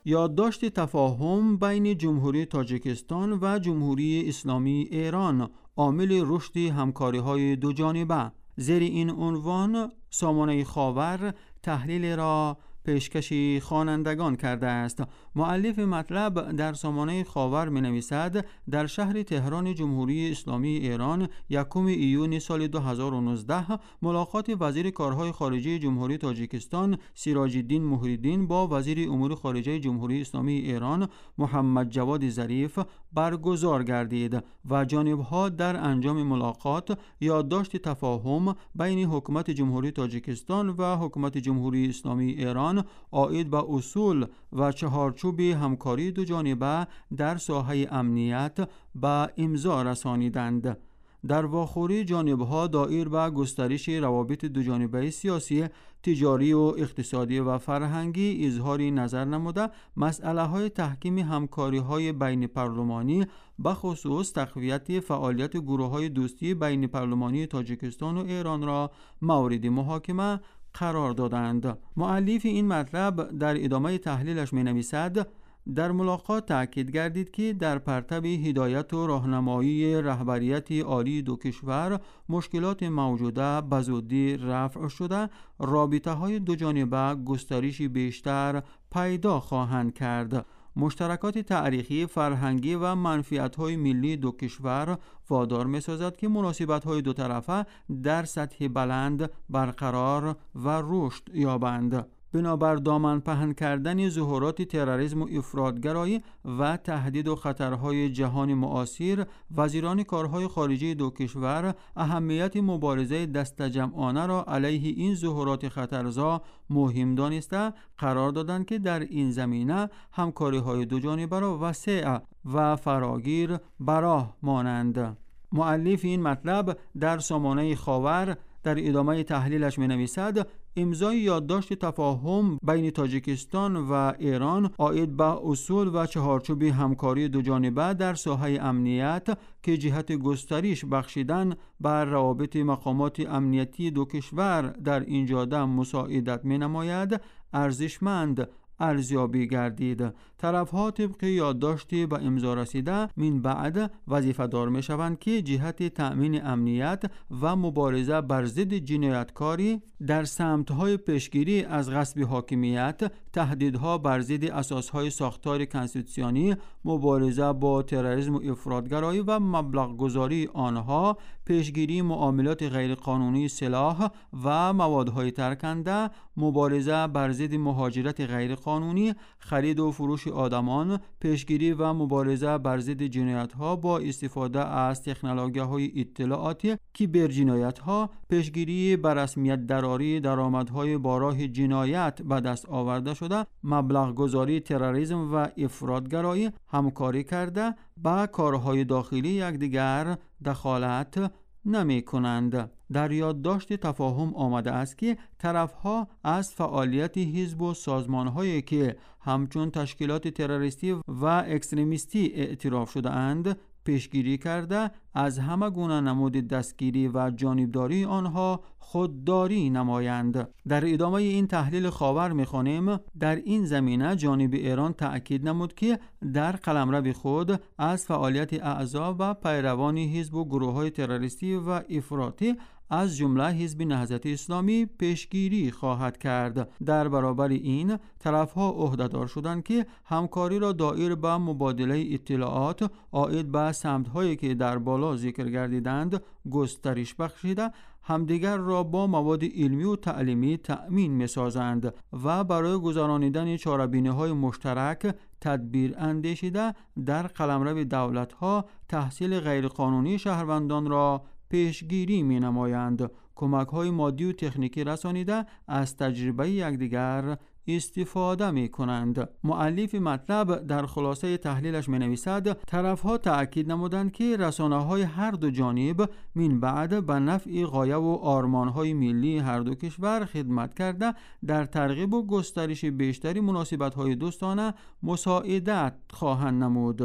یادداشت تفاهم بین جمهوری تاجیکستان و جمهوری اسلامی ایران، عامل رشد همکاری‌های دو جانبه. زیر این عنوان سامانه خاور تحلیل را پیشکش خوانندگان کرده است. مؤلف مطلب در سامانه خاور می‌نویسد در شهر تهران جمهوری اسلامی ایران 1 ایون سال 2019 ملاقات وزیر کارهای خارجه جمهوری تاجیکستان سیراج الدین محی‌الدین با وزیر امور خارجه جمهوری اسلامی ایران محمد جواد ظریف برگزار گردید و جانب‌ها در انجام ملاقات یادداشت تفاهم بین حکومت جمهوری تاجیکستان و حکومت جمهوری اسلامی ایران عاید به اصول و چهارچوب همکاری دو جانبه در ساحه امنیت به امضا رسانیدند. در واخوری جانبها دایر به گسترش روابط دو جانبه سیاسی، تجاری و اقتصادی و فرهنگی اظهار نظر نموده مسئله های تحکیم همکاری های بین پارلمانی به خصوص تقویت فعالیت گروه های دوستی بین پارلمانی تاجیکستان و ایران را مورد محاکمه قرار دادند. مؤلف این مطلب در ادامه تحلیلش می نویسد در ملاقات تأکید گردید که در پرتو هدایت و راهنمایی رهبریت عالی دو کشور مشکلات موجوده به زودی رفع شده، رابطه های دو جانبه گسترش بیشتر پیدا خواهند کرد. مشترکات تاریخی، فرهنگی و منفعت‌های ملی دو کشور وادار می‌سازد که مناسبت‌های دو طرفه در سطح بلند برقرار و رشد یابند. بنابر دامن پهن کردن ظهورات تروریسم و افراطگرایی و تهدید و خطرهای جهان معاصر، وزیران کارهای خارجه دو کشور اهمیت مبارزه دستجمعانه را علیه این ظهورات خطرزا مهم دانسته قرار دادند که در این زمینه همکاری‌های دو جانبه را وسیع و فراگیر براه مانند. مؤلف این مطلب در سامانه خاور در ادامه تحلیلش می نویسد امضای یادداشت تفاهم بین تاجیکستان و ایران عاید به اصول و چهارچوب همکاری دو جانبه در ساحه امنیت که جهت گسترش بخشیدن بر روابط مقامات امنیتی دو کشور در این جاده مساعدت می نماید ارزشمند ارزیابی گردید. طرفها طبق یادداشت به امضا رسیده من بعد وظیفه دار می شوند که جهت تأمین امنیت و مبارزه بر ضد جنایتکاری در سمت‌های پیشگیری از غصب حاکمیت، تهدیدها بر ضد اساسهای ساختار کنستیتوسیونی، مبارزه با تروریسم و افراطگرایی و مبلغ گذاری آنها، پیشگیری معاملات غیرقانونی سلاح و موادهای ترکنده، مبارزه بر ضد مهاجرت غیرقانونی، خرید و فروش آدمان، پیشگیری و مبارزه بر ضد جنایت‌ها با استفاده از تکنولوژی‌های اطلاعاتی، کیبرجنایت‌ها، پیشگیری بر رسمیت دراری درآمدهای با راه جنایت به دست آورده شده، مبلغ گذاری تروریسم و افراطگرایی، همکاری کرده با کارهای داخلی یکدیگر دخالت نمی کنند. در یادداشت تفاهم آمده است که طرفها از فعالیت حزب و سازمان‌هایی که همچون تشکیلات تروریستی و اکستریمیستی اعتراف شده اند پیشگیری کرده از همه گونه نمود دستگیری و جانبداری آنها خودداری نمایند. در ادامه این تحلیل خاور می‌خوانیم در این زمینه جانب ایران تأکید نمود که در قلمرو خود از فعالیت اعضا و پیروان حزب و گروه‌های تروریستی و افراطی از جمله حزب نهضت اسلامی پیشگیری خواهد کرد. در برابر این طرفها عهده‌دار شدند که همکاری را دایر به مبادله اطلاعات عاید به سمت‌هایی که در بالا ذکر گردیدند گسترش بخشیده همدیگر را با مواد علمی و تعلیمی تأمین می‌سازند و برای گذرانیدن چاره‌بینی‌های مشترک تدبیر اندیشیده در قلمرو دولت‌ها تحصیل غیرقانونی شهروندان را پیشگیری می نمایند. کمک های مادی و تکنیکی رسانیده از تجربه یکدیگر استفاده می کنند. مؤلف مطلب در خلاصه تحلیلش می نویسد طرفها تأکید نمودند که رسانه های هر دو جانب من بعد به نفع غایه و آرمان های ملی هر دو کشور خدمت کرده در ترغیب و گسترش بیشتری مناسبت های دوستانه مساعدت خواهند نمود.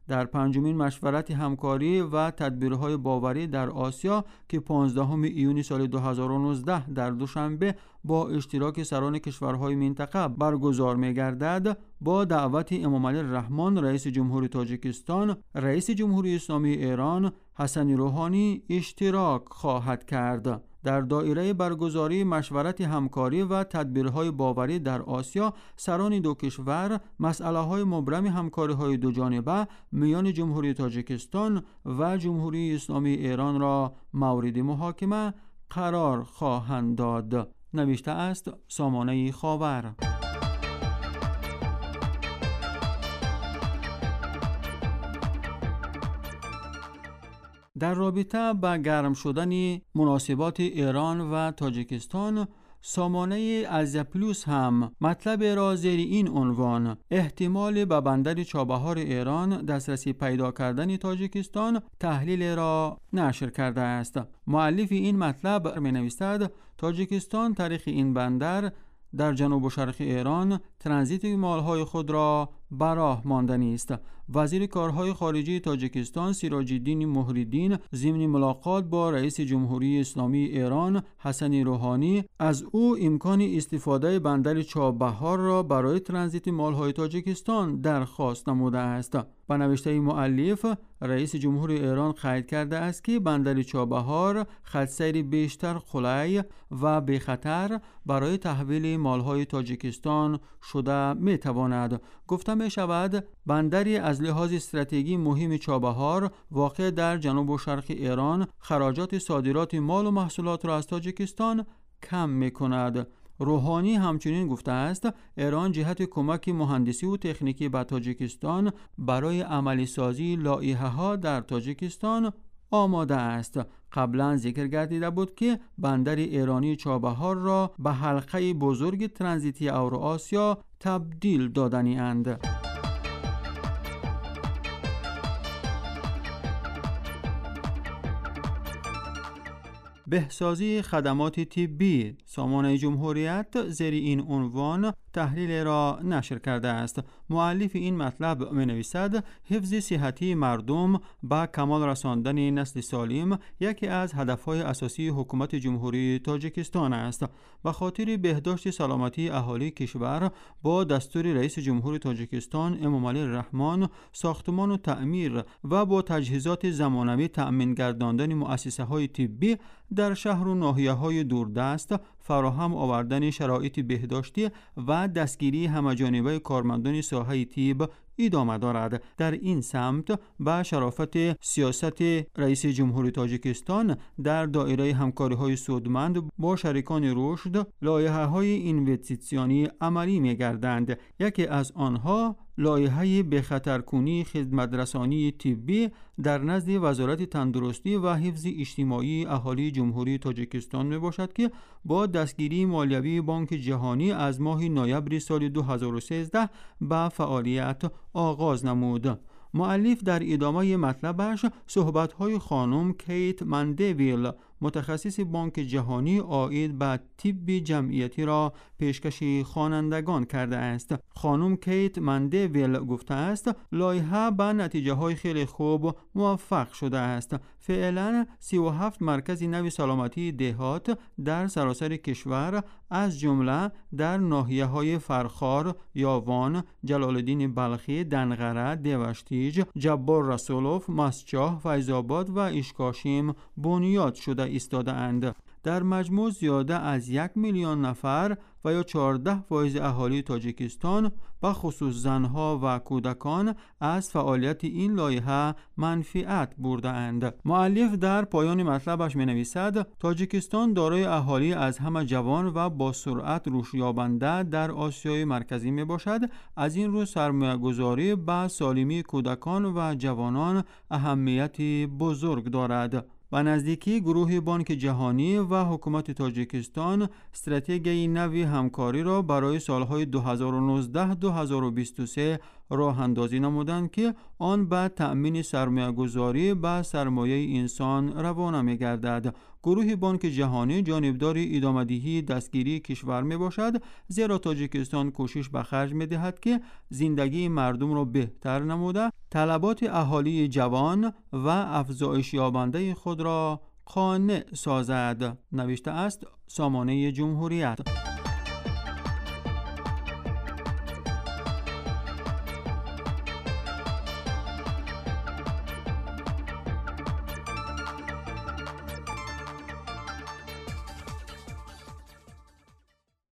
در پنجمین مشورت همکاری و تدبیرهای باوری در آسیا که 15 ایونی سال 2019 در دوشنبه با اشتراک سران کشورهای منطقه برگزار می‌گردد، با دعوت امامعلی الرحمن رئیس جمهوری تاجیکستان، رئیس جمهوری اسلامی ایران حسن روحانی اشتراک خواهد کرد. در دایره برگزاری مشورت همکاری و تدبیرهای باوری در آسیا، سران دو کشور مسئله‌های مبرم همکاری‌های دو جانبه میان جمهوری تاجیکستان و جمهوری اسلامی ایران را مورد محاکمه قرار خواهند داد. نوشته است سامانه خاور. در رابطه با گرم شدن مناسبات ایران و تاجیکستان، سامانه الجزیره پلوس هم مطلب را زیر این عنوان احتمال به بندر چابهار ایران دسترسی پیدا کردن تاجیکستان تحلیل را نشر کرده است. مؤلف این مطلب می‌نویسد تاجیکستان تاریخ این بندر در جنوب و شرق ایران ترانزیت مالهای خود را براه ماندنی است. وزیر کارهای خارجه تاجیکستان سیراج الدین مهرالدین ضمن ملاقات با رئیس جمهوری اسلامی ایران حسن روحانی از او امکان استفاده بندر چابهار را برای ترانزیت مالهای تاجیکستان درخواست نموده است. به نوشته مؤلف، رئیس جمهوری ایران قید کرده است که بندر چابهار خط سیر بیشتر خلای و بی خطر برای تحویل مالهای تاجیکستان شده می تواند. گفته می شود بندری از لحاظ استراتژی مهم چابهار واقع در جنوب و شرق ایران خراجات صادرات مال و محصولات را از تاجیکستان کم می کند. روحانی همچنین گفته است ایران جهت کمک مهندسی و تکنیکی به تاجیکستان برای عملی سازی لایحه ها در تاجیکستان آماده است. قبلا ذکر گردیده بود که بندر ایرانی چابهار را به حلقه بزرگ ترانزیتی اوراسیا تبدیل دادنی اند. بهسازی خدمات طبی، سامانه جمهوریت زیر این عنوان تحلیل را نشر کرده است. مؤلف این مطلب می نویسد حفظ صحتی مردم با کمال رساندن نسل سالم یکی از هدفهای اساسی حکومت جمهوری تاجیکستان است. به خاطر بهداشت سلامتی اهالی کشور با دستور رئیس جمهوری تاجیکستان امامعلی الرحمن ساختمان و تعمیر و با تجهیزات زمانوی تأمین گرداندن مؤسسه های طبی در شهر و ناحیه‌های دوردست، فراهم آوردن شرایط بهداشتی و دستگیری همه‌جانبه کارمندان ساحه طب ادامه دارد. در این سمت با شرافت سیاست رئیس جمهوری تاجیکستان در دایره همکاری‌های سودمند با شریکان رشد لایحه‌های اینوستیسیونی عملی می‌گردند. یکی از آنها لایحه بخطرکنی خدمترسانی طبی در نزد وزارت تندرستی و حفظ اجتماعی اهالی جمهوری تاجیکستان میباشد که با دستگیری مالیوی بانک جهانی از ماه نوامبر سال 2013 به فعالیت آغاز نمود. مؤلف در ادامه مطلبش صحبت‌های خانم کیت مندویل متخصص بانک جهانی عاید به طب جمعیتی را پیشکش خوانندگان کرده است. خانم کیت مندویل گفته است لایحه به نتیجه‌های خیلی خوب موفق شده است. فعلا 37 مرکز نو سلامتی دهات در سراسر کشور از جمله در ناحیه‌های فرخار، یاوان، جلال‌الدین بلخی، دنغره، دیوشتیج، جبار رسولوف، مسچاه، فیض‌آباد و اشکاشیم بنیاد شده ایستاده‌اند. در مجموع زیاده از 1 میلیون نفر و یا 14% اهالی تاجیکستان به خصوص زنها و کودکان از فعالیت این لایحه منفعت برده اند. مؤلف در پایان مطلبش می نویسد تاجیکستان دارای اهالی از همه جوان و با سرعت رشد یابنده در آسیای مرکزی می باشد. از این رو سرمایه گذاری به سالمی کودکان و جوانان اهمیت بزرگ دارد. به نزدیکی گروه بانک جهانی و حکومت تاجیکستان استراتژی نوی همکاری را برای سالهای 2019-2023 راه اندازی نمودند که آن به تأمین سرمایه‌گذاری به سرمایه انسان روانه می‌گردد. گروه بانک جهانی جانبدار ادامه‌دهی دستگیری کشور میباشد، زیرا تاجیکستان کوشش به خرج می‌دهد که زندگی مردم را بهتر نموده طلبات اهالی جوان و افزایش یابنده خود را قانع سازد. نوشته است سامانه جمهوریت.